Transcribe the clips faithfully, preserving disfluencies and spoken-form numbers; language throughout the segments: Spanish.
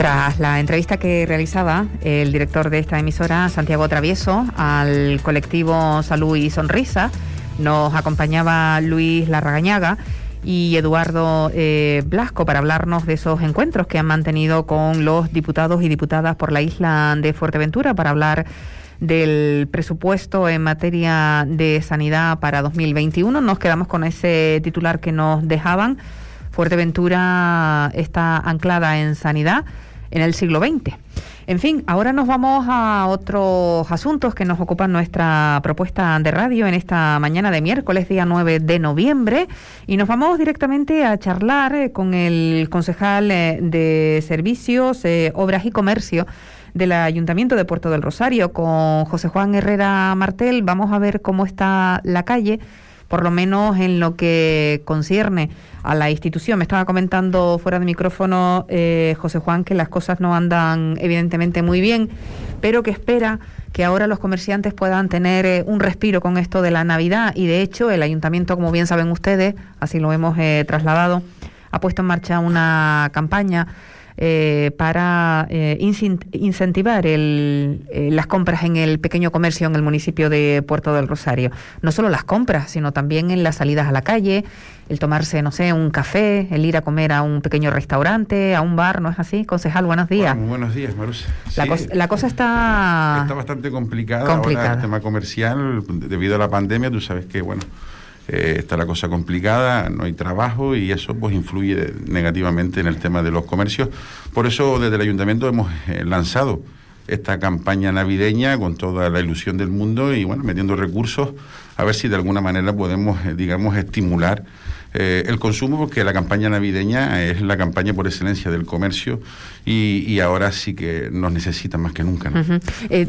Tras la entrevista que realizaba el director de esta emisora, Santiago Travieso, al colectivo Salud y Sonrisa, nos acompañaba Luis Larragañaga y Eduardo eh, Blasco para hablarnos de esos encuentros que han mantenido con los diputados y diputadas por la isla de Fuerteventura para hablar del presupuesto en materia de sanidad para dos mil veintiuno. Nos quedamos con ese titular que nos dejaban. Fuerteventura está anclada en sanidad en el siglo veinte. En fin, ahora nos vamos a otros asuntos que nos ocupan nuestra propuesta de radio en esta mañana de miércoles, día nueve de noviembre, y nos vamos directamente a charlar eh, con el concejal eh, de Servicios, eh, Obras y Comercio del Ayuntamiento de Puerto del Rosario, con José Juan Herrera Martel. Vamos a ver cómo está la calle, por lo menos en lo que concierne a la institución. Me estaba comentando fuera de micrófono eh, José Juan que las cosas no andan evidentemente muy bien, pero que espera que ahora los comerciantes puedan tener eh, un respiro con esto de la Navidad, y de hecho el Ayuntamiento, como bien saben ustedes, así lo hemos eh, trasladado, ha puesto en marcha una campaña Eh, para eh, incentivar el, eh, las compras en el pequeño comercio en el municipio de Puerto del Rosario. No solo las compras, sino también en las salidas a la calle, el tomarse, no sé, un café, el ir a comer a un pequeño restaurante, a un bar, ¿no es así? Concejal, buenos días. Bueno, buenos días, Marusa. La, sí, cosa, la cosa está... Está bastante complicada, complicada. Ahora el tema comercial, debido a la pandemia, tú sabes que, bueno... Eh, está la cosa complicada, no hay trabajo y eso pues influye negativamente en el tema de los comercios. Por eso desde el Ayuntamiento hemos eh, lanzado esta campaña navideña con toda la ilusión del mundo y bueno, metiendo recursos a ver si de alguna manera podemos, eh, digamos, estimular eh, el consumo, porque la campaña navideña es la campaña por excelencia del comercio y, y ahora sí que nos necesita más que nunca, ¿no? Uh-huh. eh,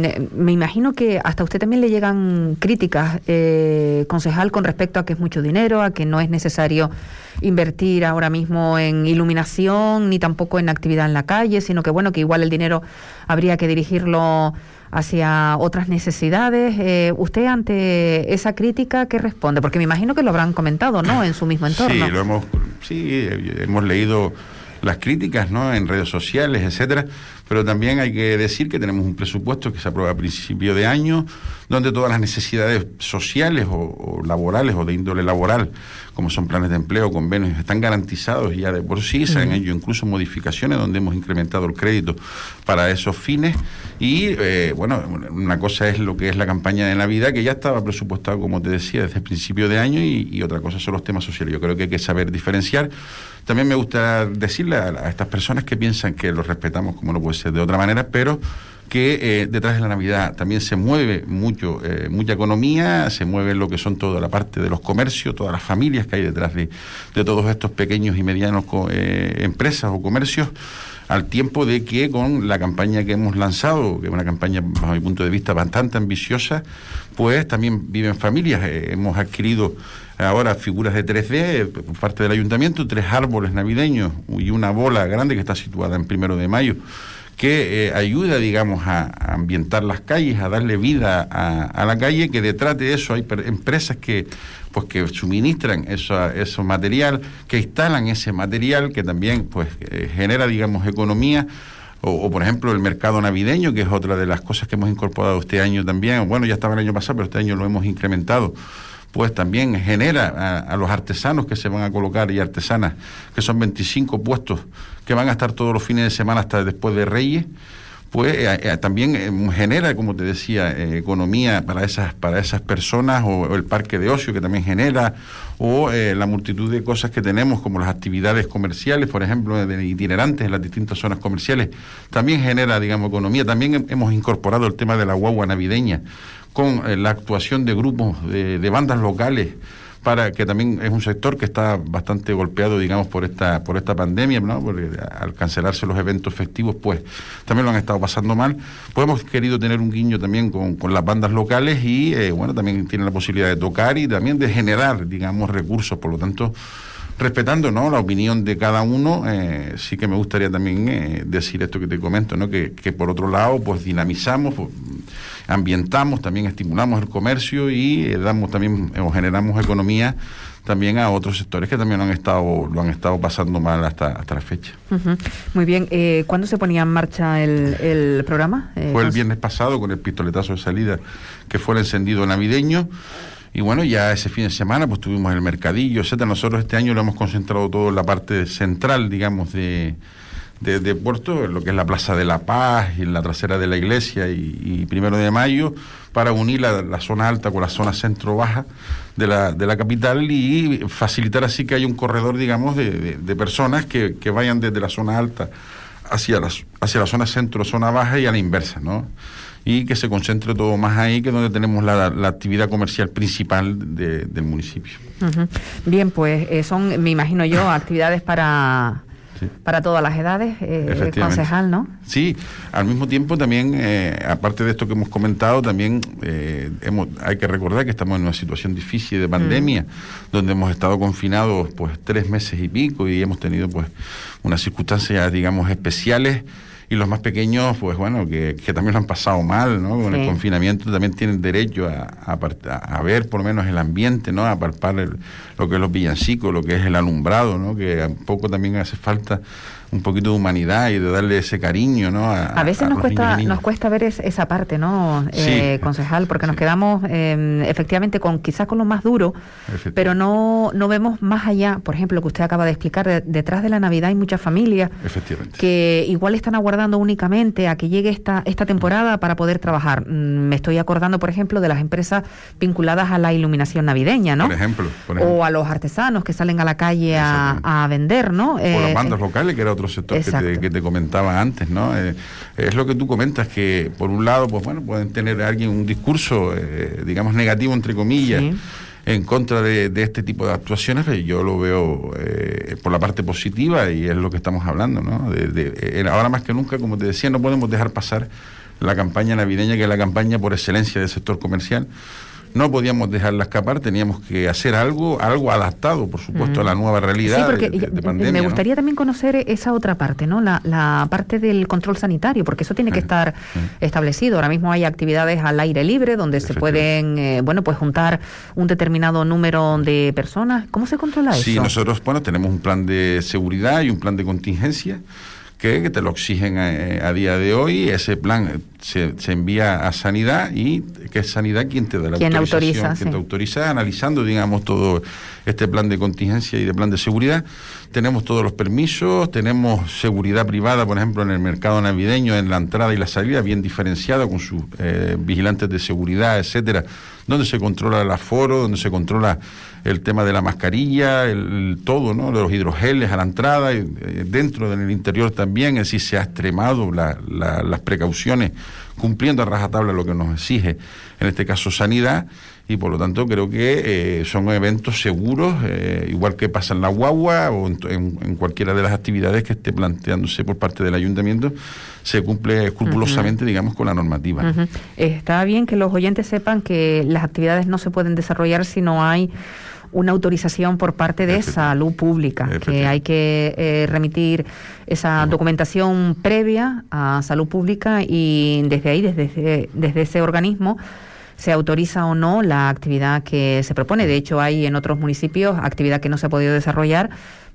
me imagino que hasta a usted también le llegan críticas, eh, concejal, con respecto a que es mucho dinero, a que no es necesario invertir ahora mismo en iluminación ni tampoco en actividad en la calle, sino que bueno, que igual el dinero habría que dirigirlo hacia otras necesidades. Eh, ¿Usted ante esa crítica qué responde? Porque me imagino que lo habrán comentado, ¿no?, en su mismo entorno. Sí, lo hemos, sí, hemos leído las críticas, ¿no?, en redes sociales, etcétera, pero también hay que decir que tenemos un presupuesto que se aprueba a principio de año, donde todas las necesidades sociales o, o laborales o de índole laboral, como son planes de empleo, convenios, están garantizados ya de por sí. Se han hecho incluso modificaciones donde hemos incrementado el crédito para esos fines y, eh, bueno, una cosa es lo que es la campaña de Navidad, que ya estaba presupuestado, como te decía, desde el principio de año y, y otra cosa son los temas sociales. Yo creo que hay que saber diferenciar. También me gusta decirle a, a estas personas que piensan que los respetamos, como no puede ser de otra manera, pero que eh, detrás de la Navidad también se mueve mucho, eh, mucha economía, se mueve lo que son toda la parte de los comercios, todas las familias que hay detrás de, de todos estos pequeños y medianos eh, empresas o comercios, al tiempo de que con la campaña que hemos lanzado, que es una campaña, bajo mi punto de vista, bastante ambiciosa, pues también viven familias. Eh, hemos adquirido ahora figuras de tres D por parte del Ayuntamiento, tres árboles navideños y una bola grande que está situada en Primero de Mayo, que eh, ayuda, digamos, a, a ambientar las calles, a darle vida a, a la calle, que detrás de eso hay per- empresas que pues que suministran eso, eso material, que instalan ese material, que también pues eh, genera, digamos, economía. O, o, por ejemplo, el mercado navideño, que es otra de las cosas que hemos incorporado este año también. Bueno, ya estaba el año pasado, pero este año lo hemos incrementado. Pues también genera a, a los artesanos que se van a colocar y artesanas, que son veinticinco puestos que van a estar todos los fines de semana hasta después de Reyes, pues eh, eh, también eh, genera, como te decía, eh, economía para esas para esas personas, o, o el parque de ocio que también genera, o eh, la multitud de cosas que tenemos, como las actividades comerciales, por ejemplo, de itinerantes en las distintas zonas comerciales, también genera, digamos, economía. También he, hemos incorporado el tema de la guagua navideña, con eh, la actuación de grupos de, de bandas locales, para que también es un sector que está bastante golpeado, digamos, por esta por esta pandemia, ¿no? Porque al cancelarse los eventos festivos, pues también lo han estado pasando mal. Pues hemos querido tener un guiño también con, con las bandas locales y, eh, bueno, también tienen la posibilidad de tocar y también de generar, digamos, recursos. Por lo tanto, respetando, ¿no?, la opinión de cada uno. Eh, sí que me gustaría también eh, decir esto que te comento, ¿no?, que, que por otro lado pues dinamizamos, pues, ambientamos, también estimulamos el comercio y eh, damos también o generamos economía también a otros sectores que también lo han estado lo han estado pasando mal hasta hasta la fecha. Uh-huh. Muy bien. Eh, ¿Cuándo se ponía en marcha el, el programa? Eh, fue el viernes pasado con el pistoletazo de salida, que fue el encendido navideño. Y bueno, ya ese fin de semana pues tuvimos el mercadillo, etcétera. Nosotros este año lo hemos concentrado todo en la parte central, digamos, de, de, de Puerto, lo que es la Plaza de la Paz y la trasera de la iglesia y, y Primero de Mayo, para unir la, la zona alta con la zona centro-baja de la, de la capital y facilitar así que haya un corredor, digamos, de, de, de personas que, que vayan desde la zona alta hacia la, hacia la zona centro, zona baja y a la inversa, ¿no? Y que se concentre todo más ahí, que es donde tenemos la, la actividad comercial principal de, del municipio. Uh-huh. Bien, pues eh, son, me imagino yo, actividades para... Sí. Para todas las edades, eh, concejal, ¿no? Sí, al mismo tiempo también, eh, aparte de esto que hemos comentado, también eh, hemos, hay que recordar que estamos en una situación difícil de pandemia, mm. donde hemos estado confinados pues tres meses y pico y hemos tenido pues unas circunstancias, digamos, especiales. Y los más pequeños, pues bueno, que, que también lo han pasado mal, ¿no? Con sí. el confinamiento también tienen derecho a, a, a ver por lo menos el ambiente, ¿no? A palpar el, lo que es los villancicos, lo que es el alumbrado, ¿no? Que un poco también hace falta un poquito de humanidad y de darle ese cariño, ¿no? A, a veces a nos cuesta nos cuesta ver es, esa parte, ¿no, eh, sí. concejal? Porque sí. nos quedamos eh, efectivamente con quizás con lo más duro, pero no no vemos más allá. Por ejemplo, lo que usted acaba de explicar, de, detrás de la Navidad hay muchas familias que igual están aguardando únicamente a que llegue esta esta temporada para poder trabajar. Me estoy acordando, por ejemplo, de las empresas vinculadas a la iluminación navideña, ¿no? Por ejemplo, por ejemplo. O a los artesanos que salen a la calle a, a vender, ¿no? O eh, las bandas eh, locales, que era otro sector que te, que te comentaba antes, ¿no? Eh, es lo que tú comentas, que por un lado, pues bueno, pueden tener a alguien un discurso, eh, digamos, negativo, entre comillas, sí. en contra de, de este tipo de actuaciones, pero yo lo veo eh, por la parte positiva y es lo que estamos hablando, ¿no? De, de, eh, ahora más que nunca, como te decía, no podemos dejar pasar la campaña navideña, que es la campaña por excelencia del sector comercial. No podíamos dejarla escapar, teníamos que hacer algo, algo adaptado, por supuesto, mm. a la nueva realidad sí, porque de, de, de pandemia. Me gustaría ¿no? también conocer esa otra parte, ¿no? La, la parte del control sanitario, porque eso tiene que estar sí. establecido. Ahora mismo hay actividades al aire libre donde se pueden, eh, bueno, pues juntar un determinado número de personas. ¿Cómo se controla eso? Sí, nosotros, bueno, tenemos un plan de seguridad y un plan de contingencia que, que te lo exigen a, a día de hoy. Ese plan se, se envía a Sanidad y que es Sanidad quien te da la ¿Quién autorización, autoriza, quien sí. te autoriza, analizando, digamos, todo este plan de contingencia y de plan de seguridad. Tenemos todos los permisos, tenemos seguridad privada, por ejemplo, en el mercado navideño, en la entrada y la salida, bien diferenciada, con sus eh, vigilantes de seguridad, etcétera, donde se controla el aforo, donde se controla el tema de la mascarilla, el, el todo, ¿no? De los hidrogeles a la entrada, y, eh, dentro del interior también, es decir, se ha extremado la, la, las precauciones, cumpliendo a rajatabla lo que nos exige, en este caso Sanidad, y por lo tanto creo que eh, son eventos seguros, eh, igual que pasa en la guagua o en, en, en cualquiera de las actividades que esté planteándose por parte del ayuntamiento, se cumple escrupulosamente, uh-huh. digamos, con la normativa. Uh-huh. Está bien que los oyentes sepan que las actividades no se pueden desarrollar si no hay una autorización por parte de Salud Pública, que hay que eh, remitir esa documentación previa a Salud Pública y desde ahí, desde, desde ese organismo, se autoriza o no la actividad que se propone. De hecho, hay en otros municipios actividad que no se ha podido desarrollar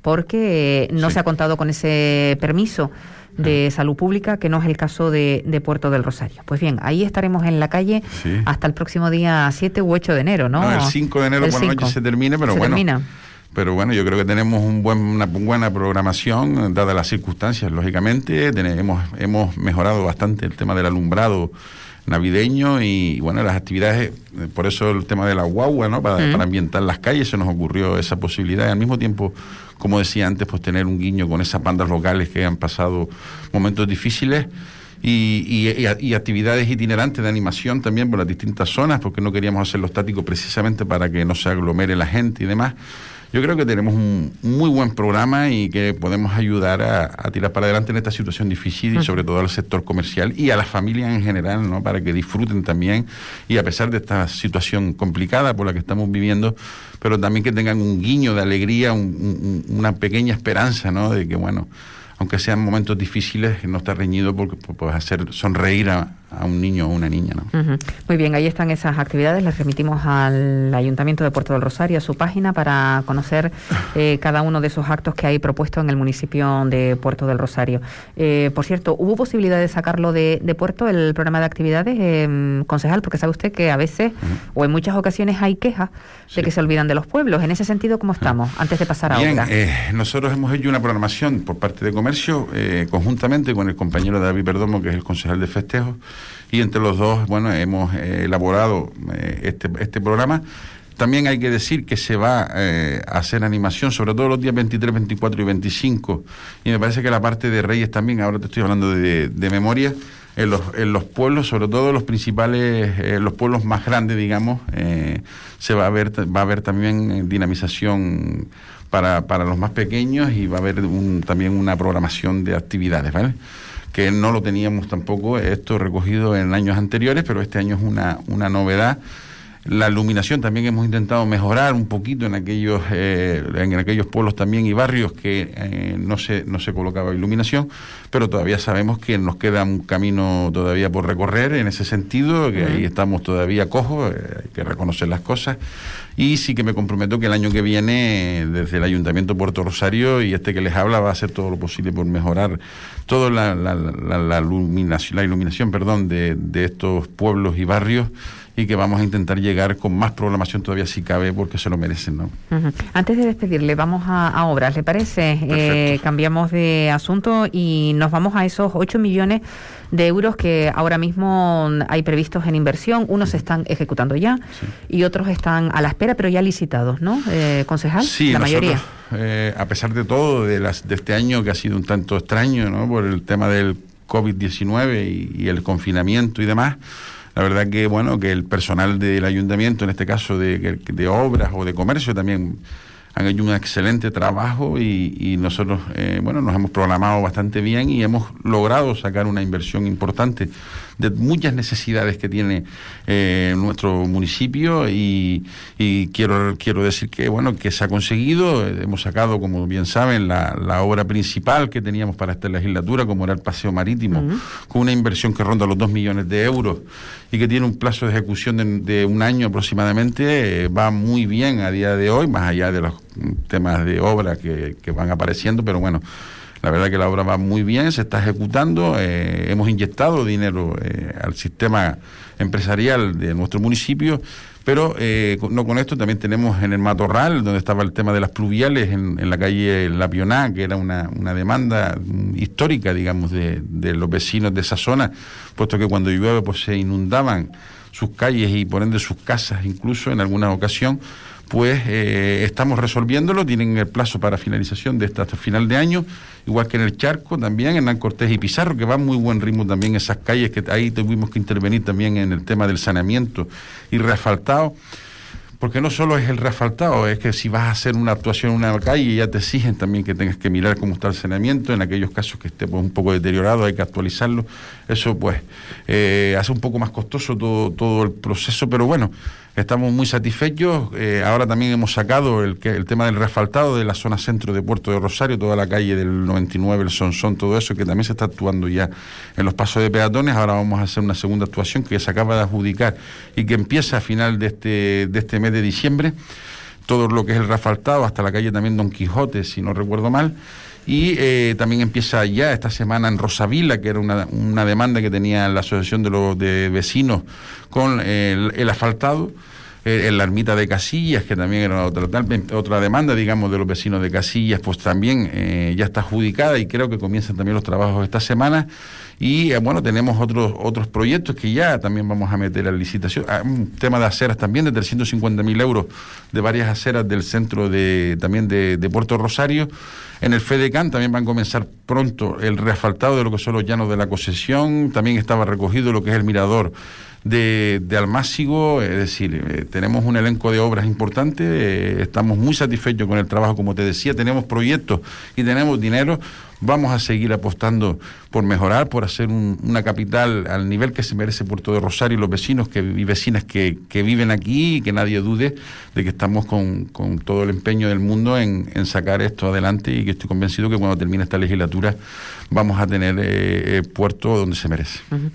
porque no sí. se ha contado con ese permiso de salud pública, que no es el caso de, de Puerto del Rosario. Pues bien, ahí estaremos en la calle sí. hasta el próximo día siete u ocho de enero, ¿no? No, el cinco de enero por la noche se termine, pero se bueno. Termina. Pero bueno, yo creo que tenemos un buen, una buena programación, dadas las circunstancias, lógicamente. Tenemos, hemos mejorado bastante el tema del alumbrado navideño y, bueno, las actividades, por eso el tema de la guagua, ¿no? Para, mm. para ambientar las calles, se nos ocurrió esa posibilidad y al mismo tiempo, como decía antes, pues tener un guiño con esas bandas locales que han pasado momentos difíciles y, y, y, y actividades itinerantes de animación también por las distintas zonas, porque no queríamos hacerlo estático precisamente para que no se aglomere la gente y demás. yo creo que tenemos un muy buen programa y que podemos ayudar a, a tirar para adelante en esta situación difícil y sobre todo al sector comercial y a las familias en general, ¿no? Para que disfruten también y a pesar de esta situación complicada por la que estamos viviendo, pero también que tengan un guiño de alegría, un, un, una pequeña esperanza, ¿no? De que, bueno, aunque sean momentos difíciles, no está reñido porque puedes hacer sonreír a, a un niño o una niña, ¿no? Uh-huh. Muy bien, ahí están esas actividades. Les remitimos al Ayuntamiento de Puerto del Rosario, a su página, para conocer eh, cada uno de esos actos que hay propuestos en el municipio de Puerto del Rosario. Eh, por cierto, ¿hubo posibilidad de sacarlo de, de Puerto, el programa de actividades, eh, concejal? Porque sabe usted que a veces, uh-huh. o en muchas ocasiones, hay quejas sí. de que se olvidan de los pueblos. En ese sentido, ¿cómo estamos? Uh-huh. Antes de pasar a Bien, otra. Eh, nosotros hemos hecho una programación por parte de Comercio, eh, conjuntamente con el compañero David Perdomo, que es el concejal de festejos, y entre los dos, bueno, hemos eh, elaborado eh, este, este programa. También hay que decir que se va eh, a hacer animación, sobre todo los días veintitrés, veinticuatro y veinticinco, y me parece que la parte de Reyes también, ahora te estoy hablando de, de memoria, en los, en los pueblos, sobre todo los principales, eh, los pueblos más grandes, digamos, eh, se va a ver, va a haber también dinamización para, para los más pequeños y va a haber un, también una programación de actividades, ¿vale? Que no lo teníamos tampoco esto recogido en años anteriores, pero este año es una, una novedad. La iluminación también hemos intentado mejorar un poquito en aquellos eh, en aquellos pueblos también y barrios que eh, no se no se colocaba iluminación, pero todavía sabemos que nos queda un camino todavía por recorrer en ese sentido, que uh-huh. ahí estamos todavía cojos, eh, hay que reconocer las cosas, y sí que me comprometo que el año que viene desde el Ayuntamiento de Puerto Rosario y este que les habla va a hacer todo lo posible por mejorar toda la, la, la, la iluminación, la iluminación perdón, de, de estos pueblos y barrios, y que vamos a intentar llegar con más programación todavía si cabe, porque se lo merecen, ¿no? Uh-huh. Antes de despedirle, vamos a, a obras, ¿le parece? Eh, cambiamos de asunto y nos vamos a esos ocho millones de euros que ahora mismo hay previstos en inversión. Unos se están ejecutando ya sí. y otros están a la espera, pero ya licitados, ¿no, eh, concejal? Sí, la nosotros, mayoría. Eh, a pesar de todo, de, las, de este año que ha sido un tanto extraño, ¿no? Por el tema del covid diecinueve y, y el confinamiento y demás, la verdad que, bueno, que el personal del ayuntamiento, en este caso de, de obras o de comercio, también han hecho un excelente trabajo y, y nosotros, eh, bueno, nos hemos programado bastante bien y hemos logrado sacar una inversión importante de muchas necesidades que tiene eh, nuestro municipio y, y quiero quiero decir que, bueno, que se ha conseguido. Hemos sacado, como bien saben, la, la obra principal que teníamos para esta legislatura, como era el paseo marítimo, uh-huh. con una inversión que ronda los dos millones de euros y que tiene un plazo de ejecución de, de un año aproximadamente. Eh, va muy bien a día de hoy, más allá de los temas de obra que, que van apareciendo, pero bueno, la verdad que la obra va muy bien, se está ejecutando, eh, hemos inyectado dinero eh, al sistema empresarial de nuestro municipio, pero eh, no con esto, también tenemos en el Matorral, donde estaba el tema de las pluviales, en, en la calle La Pioná, que era una, una demanda histórica, digamos, de, de los vecinos de esa zona, puesto que cuando llueve pues se inundaban sus calles y por ende sus casas, incluso en alguna ocasión. Pues eh, estamos resolviéndolo, tienen el plazo para finalización de esta hasta final de año, igual que en el Charco también, en Hernán Cortés y Pizarro, que va muy buen ritmo también esas calles, que ahí tuvimos que intervenir también en el tema del saneamiento y reasfaltado, porque no solo es el reasfaltado, es que si vas a hacer una actuación en una calle ya te exigen también que tengas que mirar cómo está el saneamiento, en aquellos casos que esté pues, un poco deteriorado hay que actualizarlo, eso pues eh, hace un poco más costoso todo, todo el proceso, pero bueno, estamos muy satisfechos. Eh, ahora también hemos sacado el, el tema del reasfaltado de la zona centro de Puerto de Rosario, toda la calle del noventa y nueve, el Sonsón, todo eso, que también se está actuando ya en los pasos de peatones. Ahora vamos a hacer una segunda actuación que se acaba de adjudicar y que empieza a final de este, de este mes de diciembre. Todo lo que es el reasfaltado, hasta la calle también Don Quijote, si no recuerdo mal. Y eh, también empieza ya esta semana en Rosavila, que era una, una demanda que tenía la Asociación de los de Vecinos con el, el asfaltado, eh, en la ermita de Casillas, que también era otra, otra demanda, digamos, de los vecinos de Casillas, pues también eh, ya está adjudicada y creo que comienzan también los trabajos esta semana. Y eh, bueno, tenemos otros otros proyectos que ya también vamos a meter a licitación. Ah, un tema de aceras también de trescientos cincuenta mil euros de varias aceras del centro de también de, de Puerto Rosario. En el FEDECAN también van a comenzar pronto el reasfaltado de lo que son los llanos de la Concesión. También estaba recogido lo que es el mirador de, de Almácigo, es decir, eh, tenemos un elenco de obras importante, eh, estamos muy satisfechos con el trabajo, como te decía, tenemos proyectos y tenemos dinero. Vamos a seguir apostando por mejorar, por hacer un, una capital al nivel que se merece Puerto de Rosario y los vecinos que, y vecinas que, que viven aquí, y que nadie dude de que estamos con, con todo el empeño del mundo en, en sacar esto adelante, y que estoy convencido que cuando termine esta legislatura vamos a tener eh, Puerto donde se merece. Uh-huh.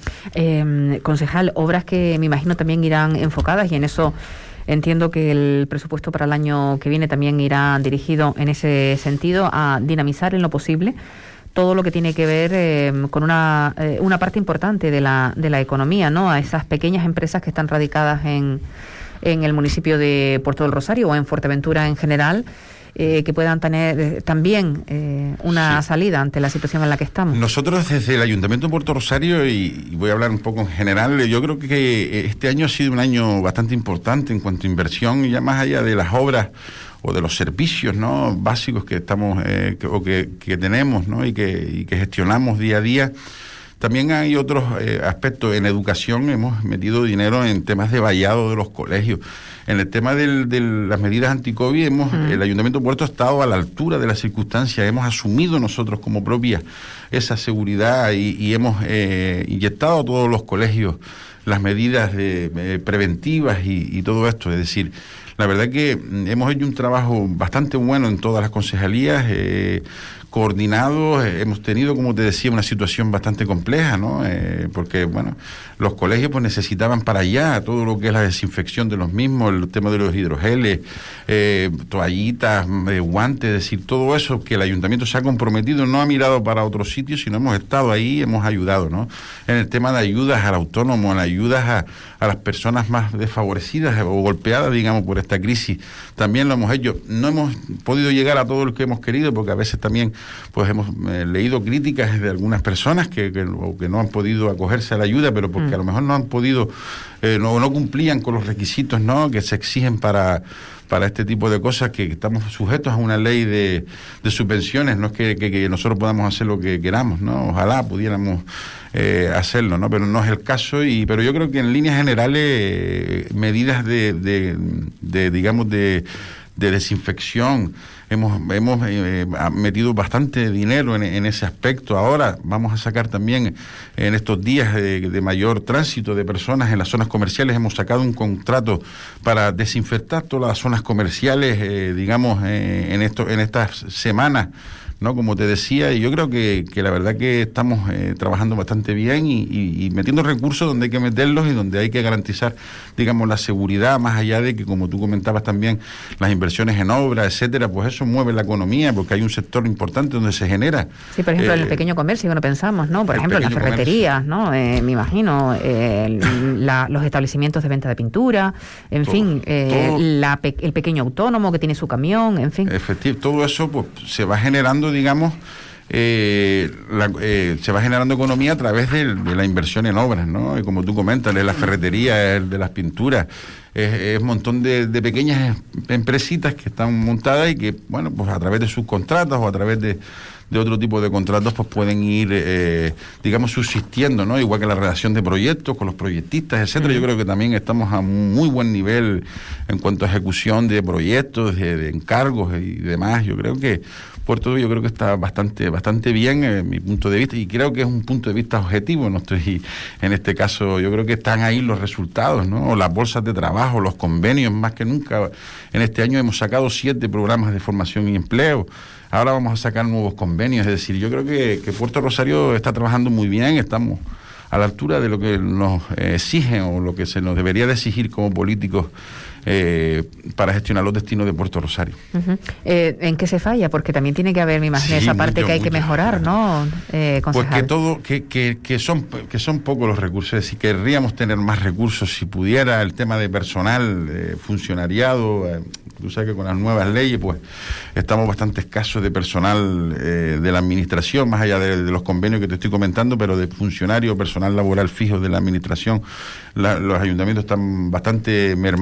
eh, concejal, obras que me imagino también irán enfocadas, y en eso entiendo que el presupuesto para el año que viene también irá dirigido en ese sentido, a dinamizar en lo posible todo lo que tiene que ver eh, con una, eh, una parte importante de la, de la economía, ¿no? A esas pequeñas empresas que están radicadas en, en el municipio de Puerto del Rosario o en Fuerteventura en general, eh, que puedan tener eh, también eh, una sí. salida ante la situación en la que estamos. Nosotros desde el Ayuntamiento de Puerto Rosario, y, y voy a hablar un poco en general, yo creo que este año ha sido un año bastante importante en cuanto a inversión, y ya más allá de las obras o de los servicios, ¿no?, básicos que estamos eh, que, o que, que tenemos, ¿no?, y que, y que gestionamos día a día. También hay otros eh, aspectos. En educación hemos metido dinero en temas de vallado de los colegios. En el tema del, de las medidas anti-COVID, hemos, uh-huh. el Ayuntamiento de Puerto ha estado a la altura de las circunstancias. Hemos asumido nosotros como propia esa seguridad, y, y hemos eh, inyectado a todos los colegios las medidas de, eh, preventivas y, y todo esto. Es decir, la verdad que hemos hecho un trabajo bastante bueno en todas las concejalías, eh, coordinados. Eh, hemos tenido, como te decía, una situación bastante compleja, ¿no? Eh, porque, bueno, los colegios pues necesitaban para allá todo lo que es la desinfección de los mismos, el tema de los hidrogeles, eh, toallitas, eh, guantes, es decir, todo eso que el ayuntamiento se ha comprometido, no ha mirado para otros sitios, sino hemos estado ahí, hemos ayudado, ¿no? En el tema de ayudas al autónomo, en ayudas a, a las personas más desfavorecidas o golpeadas, digamos, por esta crisis, también lo hemos hecho. No hemos podido llegar a todo lo que hemos querido, porque a veces también pues hemos eh, leído críticas de algunas personas que, que, que no han podido acogerse a la ayuda, pero porque mm. a lo mejor no han podido, eh, no, no cumplían con los requisitos, ¿no?, que se exigen para para este tipo de cosas, que estamos sujetos a una ley de, de subvenciones. No es que, que, que nosotros podamos hacer lo que queramos, ¿no? Ojalá pudiéramos eh, hacerlo, ¿no? Pero no es el caso. Y pero yo creo que en líneas generales eh, medidas de, de, de digamos de de desinfección, hemos hemos eh, metido bastante dinero en, en ese aspecto. Ahora vamos a sacar también, en estos días de, de mayor tránsito de personas en las zonas comerciales, hemos sacado un contrato para desinfectar todas las zonas comerciales, eh, digamos, eh, en esto, en estas semanas, ¿no?, como te decía. Y yo creo que, que la verdad que estamos eh, trabajando bastante bien, y, y, y metiendo recursos donde hay que meterlos y donde hay que garantizar, digamos, la seguridad, más allá de que, como tú comentabas también, las inversiones en obra, etcétera, pues eso mueve la economía, porque hay un sector importante donde se genera. Sí, por ejemplo, eh, en el pequeño comercio, que no pensamos, ¿no? Por ejemplo, en las ferreterías, comercio. ¿no? Eh, me imagino, eh, la, los establecimientos de venta de pintura, en todo, fin, eh, todo, la, el pequeño autónomo que tiene su camión, en fin. Efectivamente, todo eso pues se va generando, digamos, eh, la, eh, se va generando economía a través de, de la inversión en obras, ¿no? Y como tú comentas, de la ferretería, de las pinturas, es, es un montón de, de pequeñas empresitas que están montadas y que, bueno, pues a través de sus contratos o a través de, de otro tipo de contratos, pues pueden ir, eh, digamos, subsistiendo, ¿no? Igual que la redacción de proyectos con los proyectistas, etcétera. Yo creo que también estamos a muy buen nivel en cuanto a ejecución de proyectos, de, de encargos y demás. Yo creo que Puerto, yo creo que está bastante bastante bien en mi punto de vista, y creo que es un punto de vista objetivo. No estoy, en este caso, yo creo que están ahí los resultados, ¿no? Las bolsas de trabajo, los convenios, más que nunca. En este año hemos sacado siete programas de formación y empleo. Ahora vamos a sacar nuevos convenios. Es decir, yo creo que, que Puerto Rosario está trabajando muy bien. Estamos a la altura de lo que nos eh, exigen, o lo que se nos debería de exigir como políticos eh, para gestionar los destinos de Puerto Rosario. Uh-huh. Eh, ¿En qué se falla? Porque también tiene que haber, me imagino, sí, esa parte mucho, que hay mucho. que mejorar, ¿no, eh, concejal? Pues que todo, que, que, que son que son pocos los recursos. Es decir, querríamos tener más recursos si pudiera. El tema de personal, eh, funcionariado, eh, tú sabes que con las nuevas leyes pues estamos bastante escasos de personal eh, de la administración, más allá de, de los convenios que te estoy comentando, pero de funcionario, personal laboral fijo de la administración. La, los ayuntamientos están bastante mermados en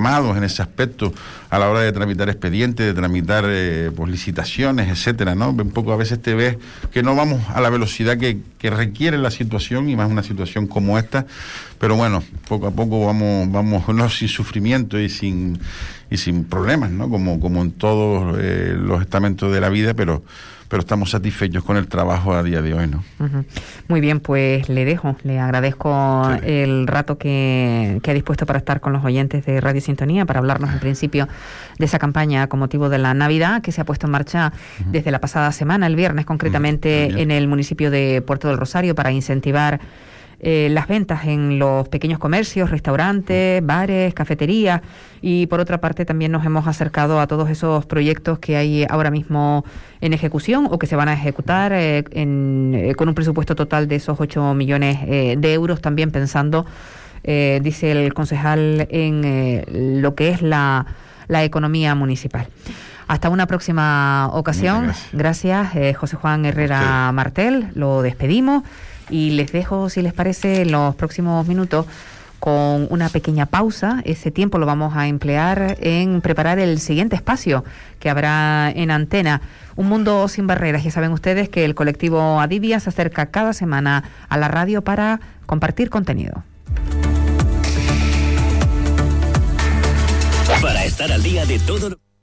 ese aspecto a la hora de tramitar expedientes, de tramitar eh, pues, licitaciones, etcétera, ¿no? Un poco a veces te ves que no vamos a la velocidad que, que requiere la situación, y más una situación como esta, pero bueno, poco a poco vamos, vamos no sin sufrimiento y sin y sin problemas, ¿no? Como, como en todos eh, los estamentos de la vida, pero pero estamos satisfechos con el trabajo a día de hoy, ¿no? Uh-huh. Muy bien, pues le dejo, le agradezco sí. el rato que, que ha dispuesto para estar con los oyentes de Radio Sintonía, para hablarnos en principio de esa campaña con motivo de la Navidad que se ha puesto en marcha uh-huh. desde la pasada semana, el viernes concretamente, uh-huh. en el municipio de Puerto del Rosario, para incentivar Eh, las ventas en los pequeños comercios, restaurantes, bares, cafeterías, y por otra parte también nos hemos acercado a todos esos proyectos que hay ahora mismo en ejecución o que se van a ejecutar eh, en, eh, con un presupuesto total de esos ocho millones eh, de euros, también pensando, eh, dice el concejal, en eh, lo que es la, la economía municipal. Hasta una próxima ocasión. Muchas gracias, gracias eh, José Juan Herrera Martel. Lo despedimos y les dejo, si les parece, en los próximos minutos con una pequeña pausa. Ese tiempo lo vamos a emplear en preparar el siguiente espacio que habrá en antena. Un mundo sin barreras. Ya saben ustedes que el colectivo Adivia se acerca cada semana a la radio para compartir contenido. Para estar al día de todo.